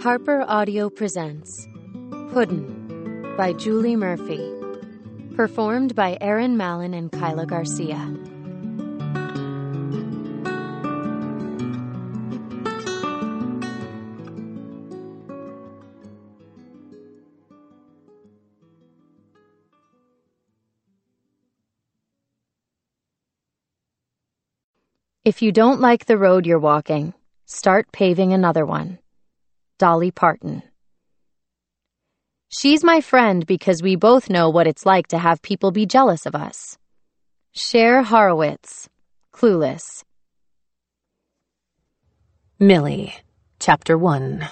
Harper Audio presents Puddin' by Julie Murphy. Performed by Aaron Mallon and Kyla Garcia. If you don't like the road you're walking, start paving another one. Dolly Parton. She's my friend because we both know what it's like to have people be jealous of us. Cher Horowitz, Clueless. Millie, Chapter 1.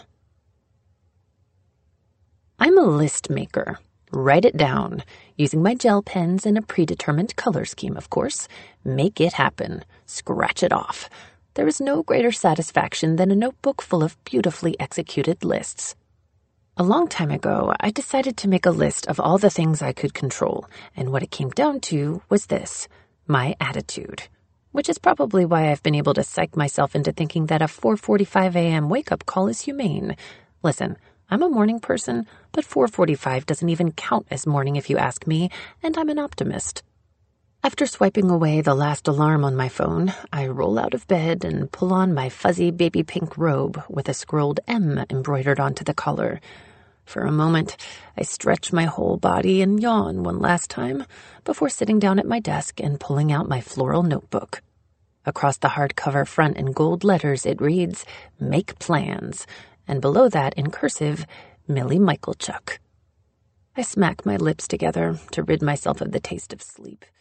I'm a list maker. Write it down, using my gel pens and a predetermined color scheme, of course. Make it happen. Scratch it off. There is no greater satisfaction than a notebook full of beautifully executed lists. A long time ago, I decided to make a list of all the things I could control, and what it came down to was this: my attitude. Which is probably why I've been able to psych myself into thinking that a 4:45 a.m. wake-up call is humane. Listen, I'm a morning person, but 4:45 doesn't even count as morning if you ask me, and I'm an optimist. After swiping away the last alarm on my phone, I roll out of bed and pull on my fuzzy baby pink robe with a scrolled M embroidered onto the collar. For a moment, I stretch my whole body and yawn one last time before sitting down at my desk and pulling out my floral notebook. Across the hardcover front in gold letters it reads, "Make Plans," and below that in cursive, Millie Michalchuk. I smack my lips together to rid myself of the taste of sleep.